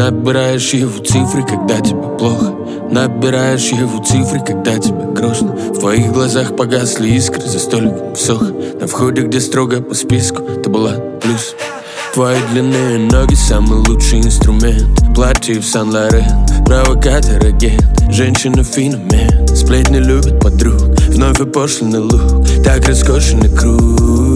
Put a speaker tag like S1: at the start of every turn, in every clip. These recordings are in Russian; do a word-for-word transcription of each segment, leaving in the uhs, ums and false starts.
S1: Набираешь его цифры, когда тебе плохо. Набираешь его цифры, когда тебе грустно. В твоих глазах погасли искры, за столиком всох. На входе, где строго по списку, ты была плюс. Твои длинные ноги — самый лучший инструмент. Платье в Сан-Лорен, провокатор, агент. Женщина-феномен, сплетни любят подруг. Вновь опошленный лук, так роскошен и крут.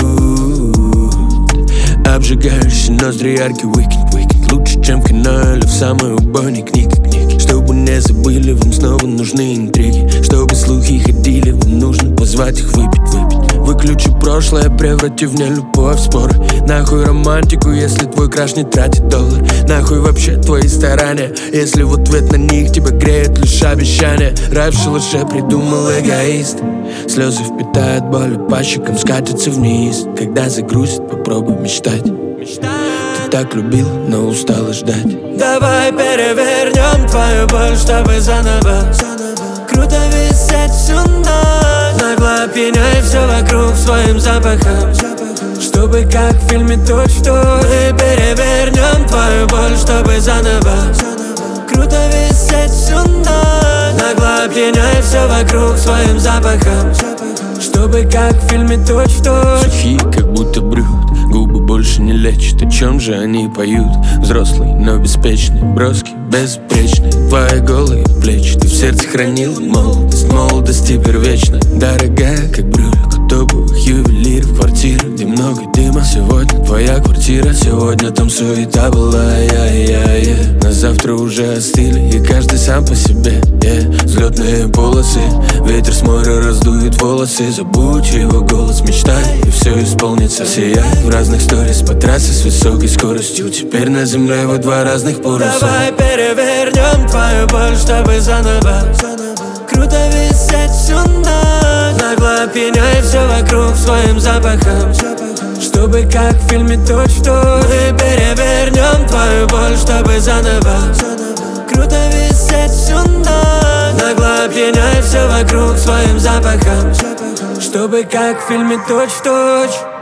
S1: Обжигающий ноздри, яркий уикенд, уикенд. Лучше, чем в кино или в самой убойной книге, книги. Чтобы не забыли, вам снова нужны интриги. Чтобы слухи ходили, вам нужно позвать их выпить, выпить. Выключи прошлое, преврати в нелюбовь споры. Нахуй романтику, если твой краш не тратит доллар. Нахуй вообще твои старания, если в ответ на них тебя греет лишь обещание. Рай в шалаше придумал эгоист. Слезы впитают боль, по щекам скатятся вниз. Когда загрузит, попробуй мечтать. Ты так любил, но устала ждать.
S2: Давай перевернем твою боль, чтобы заново. Круто висеть всю ночь, нагло опьяняй все вокруг своим запахом. Чтобы как в фильме точь-в-точь. Мы перевернем твою боль, чтобы заново. Круто висеть всю ночь, нагло опьяняй все вокруг своим запахом. Чтобы как в фильме точь-в-точь.
S1: Сухие, как будто брют, губы больше не лечат. О чем же они поют? Взрослый, но беспечный, броский, безупречный. Твои голые плечи, ты в сердце хранил молодость. Молодость теперь вечна, дорогая, как брюль. Топовых ювелиров, квартира, где много дыма. Сегодня твоя квартира, сегодня там суета была, я-я-я. На завтра уже остыли, и каждый сам по себе, yeah. Взлетные полосы, ветер с моря раздует волосы. Забудь его голос, мечтай, и все исполнится. Сияй в разных сторис по трассе с высокой скоростью. Теперь на земле вы два разных полюса.
S2: Давай перевернем твою боль, чтобы заново. Круто висеть всю ночь, нагло опьяняй все вокруг своим запахом. Чтобы как в фильме точь-в-точь. Мы перевернем твою боль, чтобы заново. Круто висеть всю ночь, нагло опьяняй все вокруг своим запахом. Чтобы как в фильме точь-в-точь.